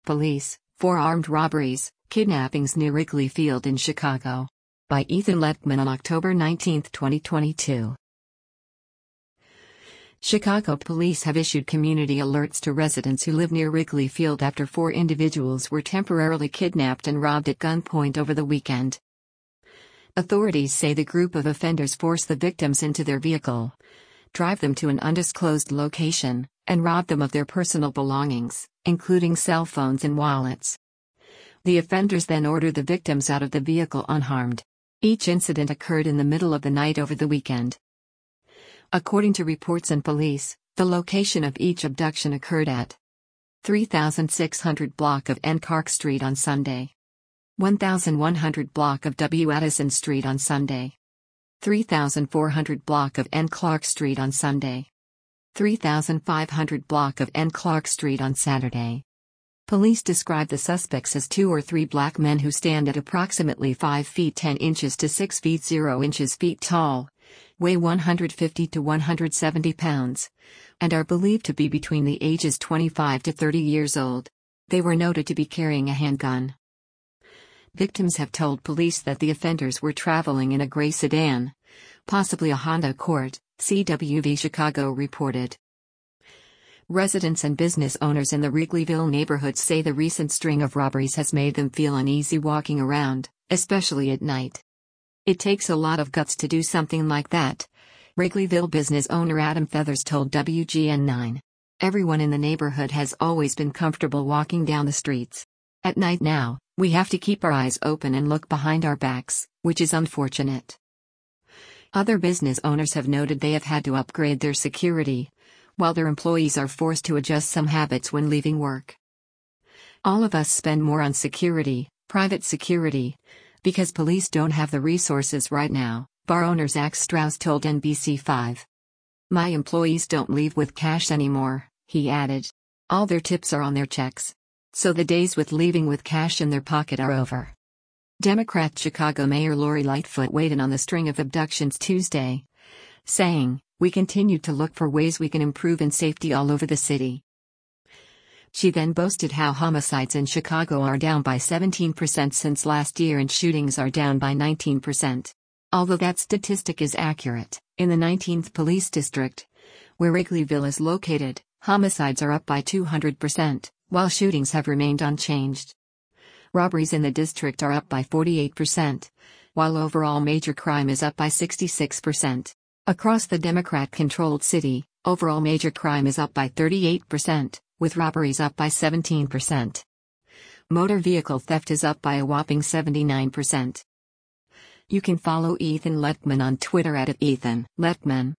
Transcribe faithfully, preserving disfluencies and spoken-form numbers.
police, four armed robberies, kidnappings near Wrigley Field in Chicago. By Ethan Lettman on October nineteenth, twenty twenty-two. Chicago police have issued community alerts to residents who live near Wrigley Field after four individuals were temporarily kidnapped and robbed at gunpoint over the weekend. Authorities say the group of offenders forced the victims into their vehicle, drive them to an undisclosed location, and rob them of their personal belongings, including cell phones and wallets. The offenders then ordered the victims out of the vehicle unharmed. Each incident occurred in the middle of the night over the weekend. According to reports and police, the location of each abduction occurred at three thousand six hundred block of N Clark Street on Sunday, one thousand one hundred block of W Addison Street on Sunday, three thousand four hundred block of N Clark Street on Sunday, three thousand five hundred block of N Clark Street on Saturday. Police describe the suspects as two or three black men who stand at approximately five feet ten inches to six feet zero inches feet tall, weigh one hundred fifty to one hundred seventy pounds, and are believed to be between the ages twenty-five to thirty years old. They were noted to be carrying a handgun. Victims have told police that the offenders were traveling in a gray sedan, possibly a Honda Accord, C W V Chicago reported. Residents and business owners in the Wrigleyville neighborhood say the recent string of robberies has made them feel uneasy walking around, especially at night. It takes a lot of guts to do something like that, Wrigleyville business owner Adam Feathers told W G N nine. Everyone in the neighborhood has always been comfortable walking down the streets. At night now, we have to keep our eyes open and look behind our backs, which is unfortunate. Other business owners have noted they have had to upgrade their security, while their employees are forced to adjust some habits when leaving work. All of us spend more on security, private security, because police don't have the resources right now, bar owner Zach Strauss told N B C five. My employees don't leave with cash anymore, he added. All their tips are on their checks. So the days with leaving with cash in their pocket are over. Democrat Chicago Mayor Lori Lightfoot weighed in on the string of abductions Tuesday, saying, "We continue to look for ways we can improve in safety all over the city." She then boasted how homicides in Chicago are down by seventeen percent since last year and shootings are down by nineteen percent. Although that statistic is accurate, in the nineteenth Police District, where Wrigleyville is located, homicides are up by two hundred percent, while shootings have remained unchanged. Robberies in the district are up by forty-eight percent, while overall major crime is up by sixty-six percent. Across the Democrat-controlled city, overall major crime is up by thirty-eight percent, with robberies up by seventeen percent. Motor vehicle theft is up by a whopping seventy-nine percent. You can follow Ethan Lettman on Twitter at Ethan Lettman.